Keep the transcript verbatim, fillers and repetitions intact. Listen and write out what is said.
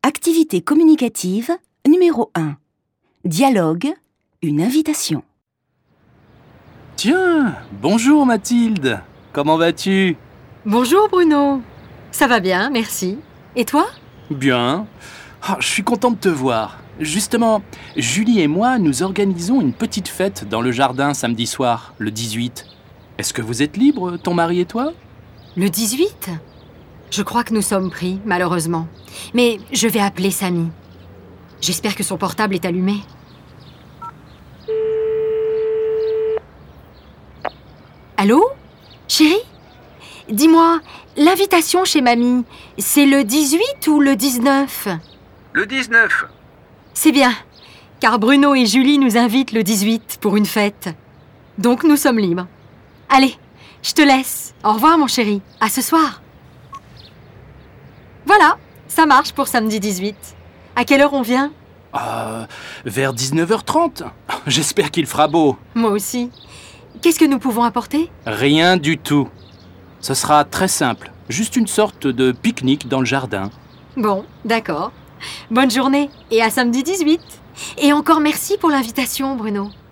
Activité communicative numéro un. Dialogue, une invitation. Tiens, bonjour Mathilde, comment vas-tu? Bonjour Bruno, ça va bien, merci. Et toi? Bien. Ah, je suis content de te voir. Justement, Julie et moi, nous organisons une petite fête dans le jardin samedi soir, le dix-huit. Est-ce que vous êtes libres, ton mari et toi? Le dix-huit? Je crois que nous sommes pris, malheureusement. Mais je vais appeler Samy. J'espère que son portable est allumé. Allô? Chérie? Dis-moi, l'invitation chez mamie, c'est le dix-huit ou le dix-neuf? Le dix-neuf. C'est bien, car Bruno et Julie nous invitent le dix-huit pour une fête. Donc nous sommes libres. Allez, je te laisse. Au revoir mon chéri, à ce soir. Voilà, ça marche pour samedi dix-huit. À quelle heure on vient? Euh, vers dix-neuf heures trente. J'espère qu'il fera beau. Moi aussi. Qu'est-ce que nous pouvons apporter? Rien du tout. Ce sera très simple, juste une sorte de pique-nique dans le jardin. Bon, d'accord. Bonne journée et à samedi dix-huit. Et encore merci pour l'invitation, Bruno.